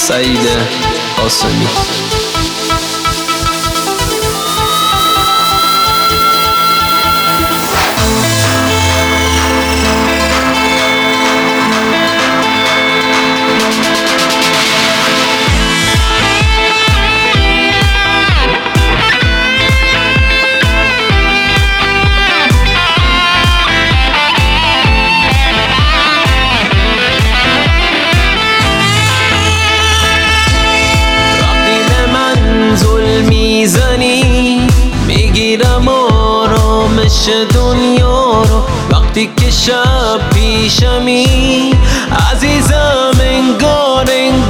سعید قاسمی. میگیرم آرامش دنیا رو وقتی که شب پیشمی، عزیزم انگار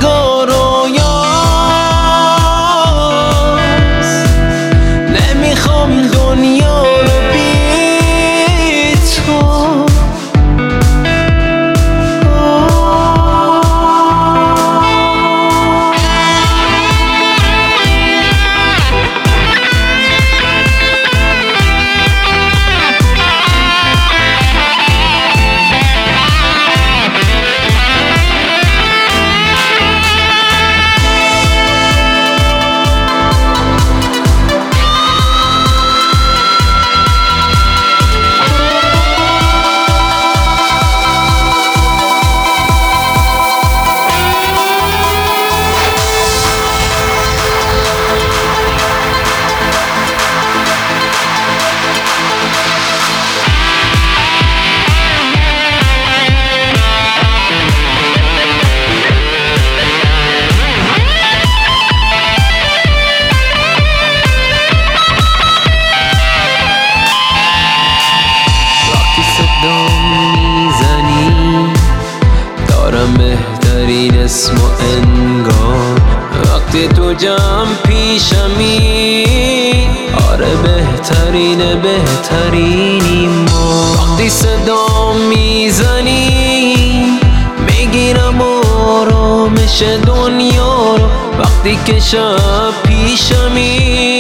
رویاست. نمیخوام دنیا رو بی تو. دارم بهترین اسم و انگار وقتی تو جمع پیشمی. آره بهترینی ما. وقتی صدا میزنی میگیرم آرامش دنیا رو وقتی که شب پیشمی.